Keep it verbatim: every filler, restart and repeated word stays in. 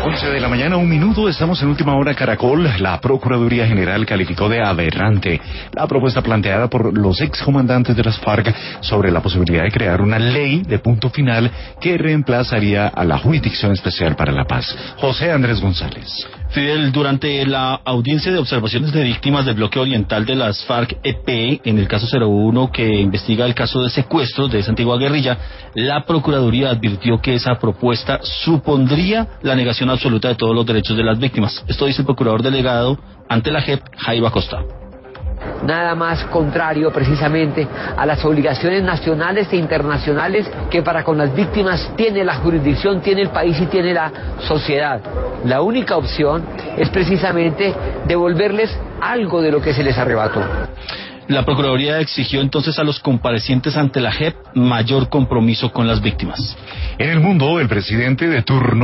once de la mañana, un minuto, estamos en Última Hora Caracol. La Procuraduría General calificó de aberrante la propuesta planteada por los excomandantes de las FARC sobre la posibilidad de crear una ley de punto final que reemplazaría a la Jurisdicción Especial para la Paz. José Andrés González. Fidel, durante la audiencia de observaciones de víctimas del bloque oriental de las FARC-E P, en el caso cero uno que investiga el caso de secuestro de esa antigua guerrilla, la Procuraduría advirtió que esa propuesta supondría la negación absoluta de todos los derechos de las víctimas. Esto dice el procurador delegado ante la J E P, Jaiba Costa. Nada más contrario precisamente a las obligaciones nacionales e internacionales que para con las víctimas tiene la jurisdicción, tiene el país y tiene la sociedad. La única opción es precisamente devolverles algo de lo que se les arrebató. La Procuraduría exigió entonces a los comparecientes ante la J E P mayor compromiso con las víctimas. En el mundo, el presidente de turno